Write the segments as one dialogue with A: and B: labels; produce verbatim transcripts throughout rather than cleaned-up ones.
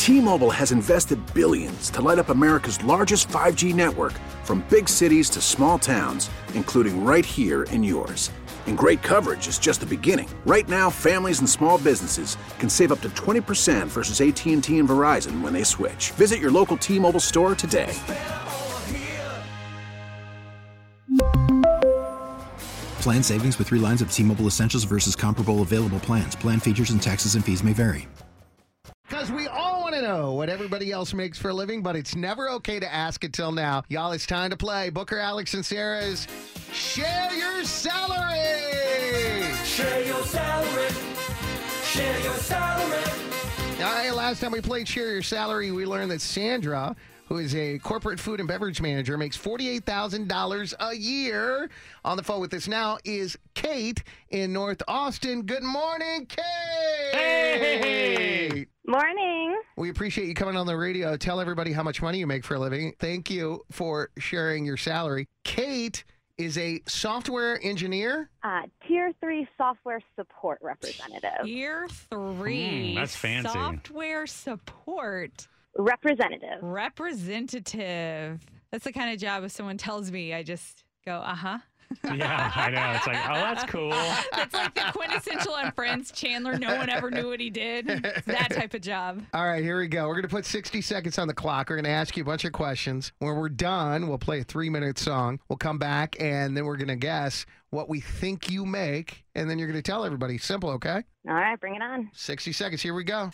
A: T-Mobile has invested billions to light up America's largest five G network, from big cities to small towns, including right here in yours. And great coverage is just the beginning. Right now, families and small businesses can save up to twenty percent versus A T and T and Verizon when they switch. Visit your local T-Mobile store today.
B: Plan savings with three lines of T-Mobile Essentials versus comparable available plans. Plan features and taxes and fees may vary.
C: Because we all want to know what everybody else makes for a living, but it's never okay to ask until now. Y'all, it's time to play. Booker, Alex, and Sarah's Share Your Salary!
D: Share your salary. Share your salary.
C: All right, last time we played Share Your Salary, we learned that Sandra, who is a corporate food and beverage manager, makes forty-eight thousand dollars a year. On the phone with us now is Kate in North Austin. Good morning, Kate!
E: Hey! Morning.
C: We appreciate you coming on the radio. Tell everybody how much money you make for a living. Thank you for sharing your salary. Kate is a software engineer.
E: Uh, tier three software support representative.
F: Tier three.
G: Mm, that's fancy.
F: Software support.
E: Representative.
F: Representative. That's the kind of job if someone tells me, I just go, uh-huh.
G: Yeah, I know. It's like, oh, that's cool.
F: That's like the quintessential on Friends. Chandler, no one ever knew what he did. It's that type of job.
C: All right, here we go. We're going to put sixty seconds on the clock. We're going to ask you a bunch of questions. When we're done, we'll play a three-minute song. We'll come back, and then we're going to guess what we think you make, and then you're going to tell everybody. Simple, okay?
E: All right, bring it on.
C: sixty seconds. Here we go.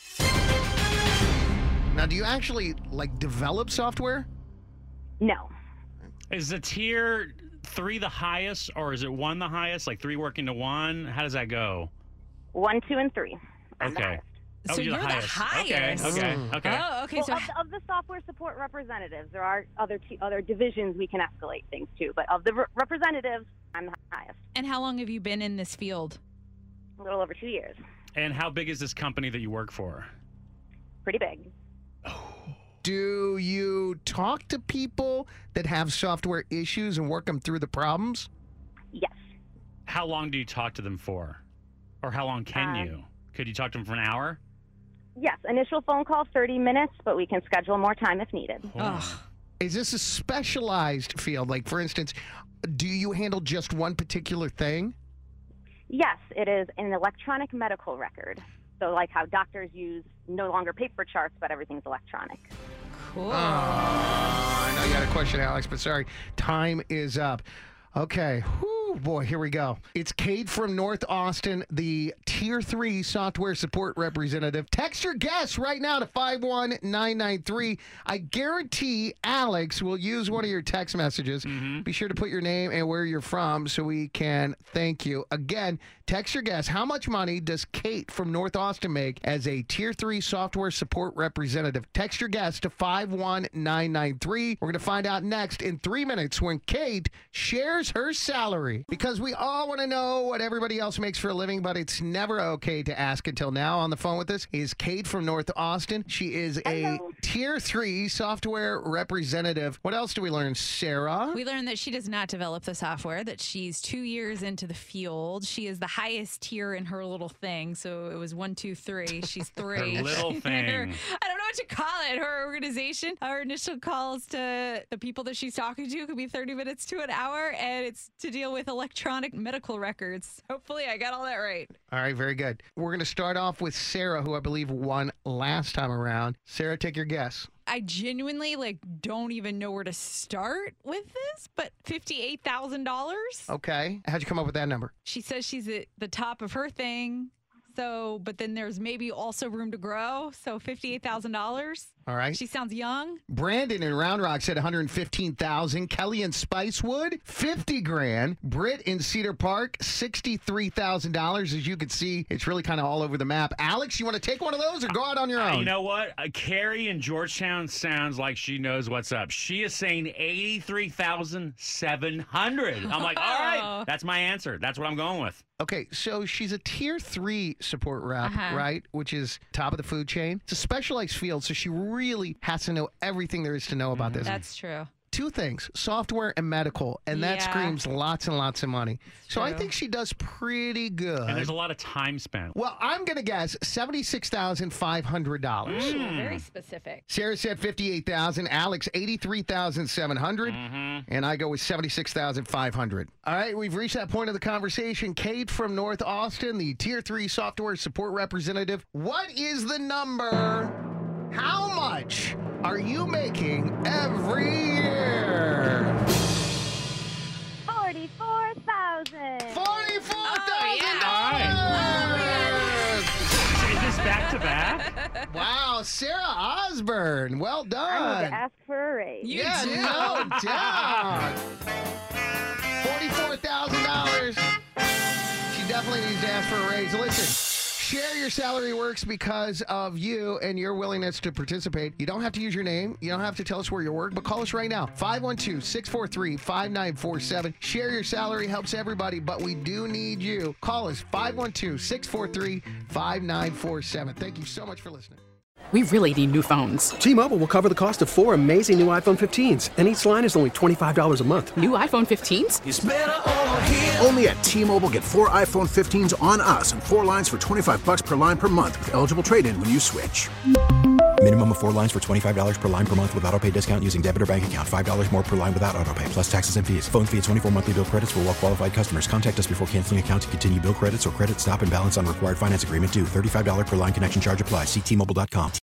C: Now, do you actually, like, develop software?
E: No.
G: Is the tier three the highest, or is it one the highest? Like three working to one? How does that go?
E: One, two, and three. I'm the
G: Okay.
E: highest.
F: So
G: Oh,
F: you're the highest.
G: Okay, okay,
C: Mm.
G: okay.
F: Oh, okay.
E: Well,
F: So
E: of, the, of the software support representatives, there are other t- other divisions we can escalate things to, but of the re- representatives, I'm the highest.
F: and how long have you been in this field?
E: A little over two years.
G: And how big is this company that you work for?
E: Pretty big.
C: Do you talk to people that have software issues and work them through the problems?
E: Yes.
G: How long do you talk to them for? Or how long can
E: Uh,
G: you? Could you talk to them for an hour?
E: Yes. Initial phone call, thirty minutes, but we can schedule more time if needed.
F: Ugh.
C: Is this a specialized field? Like, for instance, do you handle just one particular thing?
E: Yes, it is an electronic medical record. So like how doctors use no longer paper charts, but everything's electronic.
F: Cool.
C: Oh, I know you had a question, Alex, but sorry. Time is up. Okay. Whew, boy, here we go. It's Kate from North Austin, the Tier three software support representative. Text your guess right now to five one nine nine three. I guarantee Alex will use one of your text messages.
G: Mm-hmm.
C: Be sure to put your name and where you're from so we can thank you. Again, text your guess. How much money does Kate from North Austin make as a Tier three software support representative? Text your guess to five one nine nine three. We're going to find out next in three minutes when Kate shares her salary. Because we all want to know what everybody else makes for a living, but it's never okay to ask until now. On the phone with us is Kate from North Austin. She is a
E: Hello.
C: Tier three software representative. What else do we learn, Sarah?
F: We learned that she does not develop the software, that she's two years into the field. She is the highest tier in her little thing. So it was one, two, three. She's three.
G: Her little
F: Her-
G: thing.
F: I don't know what to call it. Her organization, our initial calls to the people that she's talking to could be thirty minutes to an hour, and it's to deal with electronic medical records. Hopefully I got all that right.
C: All right, very good. We're going to start off with Sarah, who I believe won last time around. Sarah, take your guess.
F: I genuinely like don't even know where to start with this, but fifty-eight thousand dollars.
C: Okay. How'd you come up with that number?
F: She says she's at the top of her thing. So, but then there's maybe also room to grow. So fifty-eight thousand dollars.
C: All right.
F: She sounds young.
C: Brandon in Round Rock said one hundred fifteen thousand. Kelly in Spicewood, fifty grand. Britt in Cedar Park, sixty-three thousand dollars. As you can see, it's really kind of all over the map. Alex, you want to take one of those or go out on your
G: Uh,
C: own?
G: you know what? Uh, Carrie in Georgetown sounds like she knows what's up. She is saying eighty-three thousand seven hundred. I'm like, all right, that's my answer. That's what I'm going with.
C: Okay, so she's a tier three support rep,
F: Uh-huh.
C: right? Which is top of the food chain. It's a specialized field, so she really has to know everything there is to know about this.
F: That's true.
C: two things, software and medical, and that
F: Yeah.
C: screams lots and lots of money. So I
F: true.
C: think she does pretty good.
G: And there's a lot of time spent.
C: Well, I'm going to guess seventy-six thousand five hundred dollars.
F: Ooh, very specific.
C: Sarah said fifty-eight thousand dollars. Alex, eighty-three thousand seven hundred dollars.
G: Mm-hmm.
C: And I go with seventy-six thousand five hundred dollars. All right, we've reached that point of the conversation. Kate from North Austin, the Tier three software support representative. What is the number? How much are you making every year?
E: forty-four thousand.
C: forty-four thousand dollars!
G: Is this back to back?
C: Wow, Sarah Osborne. Well
E: I need
C: done.
E: to ask for a raise.
F: You
C: yeah,
F: do.
C: no doubt. forty-four thousand dollars. She definitely needs to ask for a raise. Listen. Share Your Salary Works because of you and your willingness to participate. You don't have to use your name. You don't have to tell us where you work, but call us right now. five one two, six four three, five nine four seven. Share Your Salary helps everybody, but we do need you. Call us five one two, six four three, five nine four seven. Thank you so much for listening.
H: We really need new phones.
I: T-Mobile will cover the cost of four amazing new iPhone fifteens, and each line is only twenty-five dollars a month.
H: New iPhone fifteens?
D: It's better over here.
A: Only at T-Mobile, get four iPhone fifteens on us and four lines for twenty-five bucks per line per month with eligible trade-in when you switch.
B: Minimum of four lines for twenty-five dollars per line per month with autopay discount using debit or bank account. five dollars more per line without autopay, plus taxes and fees. Phone fee at twenty-four monthly bill credits for well-qualified customers. Contact us before canceling account to continue bill credits or credit stop and balance on required finance agreement due. thirty-five dollars per line connection charge applies. See T Mobile dot com.